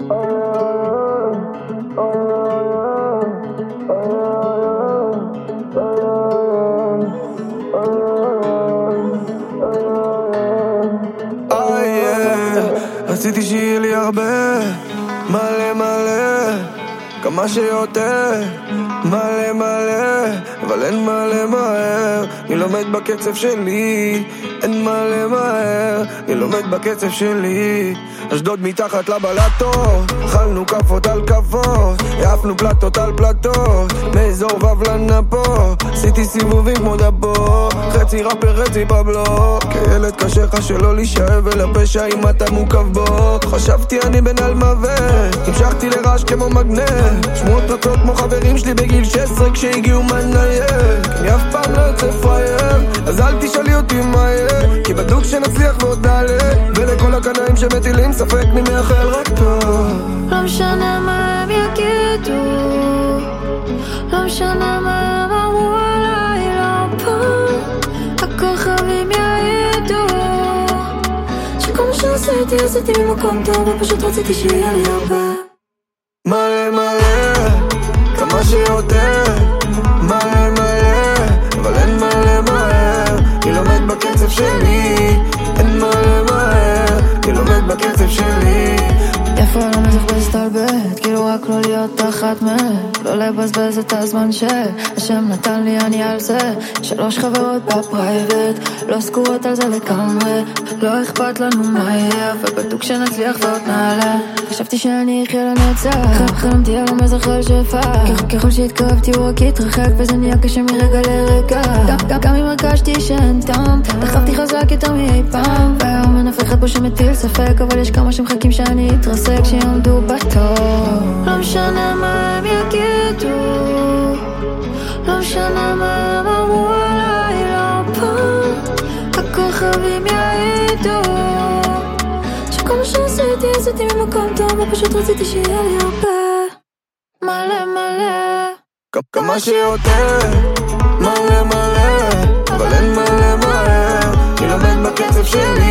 רציתי שיהיה לי הרבה, מלא מלא, כמה שיותר, מלא מלא, אבל אין מלא מהר, אני לומד בקצב שלי, אין מלא מהר, אני לומד בקצב שלי. אשדוד מתחת לבלטו, אכלנו כפות על כפות, העפנו פלטות על פלטות, מאזור ובלנה פה, עשיתי סיבובים כמו דבו, חצי ראפר חצי בבלוק, כילד קשה לך שלא להישאב אל הפשע אם אתה מוקף בו. חשבתי אני בן על מוות, המשכתי לרעש כמו מגנט, שמועות פרצות כמו חברים שלי בגיל 16 כשהגיעו מנייד, אני אף פעם לא יוצא פרייר, אז אל תשאלי אותי מה יהיה, כי בדוק שנצליח ועוד נעלה, ולכל הקנאים שמטילים ספק מי מייחל רק טוב. לא משנה מה הם יגידו, לא משנה מה הם אמרו עליי, לא פה הכוכבים יעידו שכל מה שעשיתי עשיתי ממקום טוב, ופשוט רציתי שיהיה לי הרבה. מלא מלא, כמה שיותר, מלא מלא, אבל אין מלא מהר, אני לומד בקצב שלי, אין מלא מהר, אני לומד בקצב שלי. איפה לא מזכבז תלבט, כאילו רק לא להיות תחת מת, לא לבזבז את הזמן שהשם נתן לי, אני על זה 3 חברות בפרייבט, לא סגורות על זה לגמרי, לא אכפת לנו מה יהיה, ובדוק שנצליח ועוד נעלה, חשבתי שאני אחיה לנצח, חלמתי על המזרח על שפע, ככל שהתקרבתי הוא רק התרחק, וזה נהיה קשה מרגע לרגע, גם אם הרגשתי שאין טעם, דחפתי חזק יותר מאי פעם, והיום אין אף אחד פה שמטיל ספק, אבל יש כמה שמחכים שאני אתרסק שיעמדו בתור. לא משנה מה הם יגידו, לא משנה מה הם אמרו עליי, לא פה הכוכבים יעידו שכל מה שעשיתי עשיתי ממקום טוב, ופשוט רציתי שיהיה לי הרבה. מלא מלא, כמה שיותר, מלא מלא, אבל אין מלא מהר, אני לומד בקצב שלי,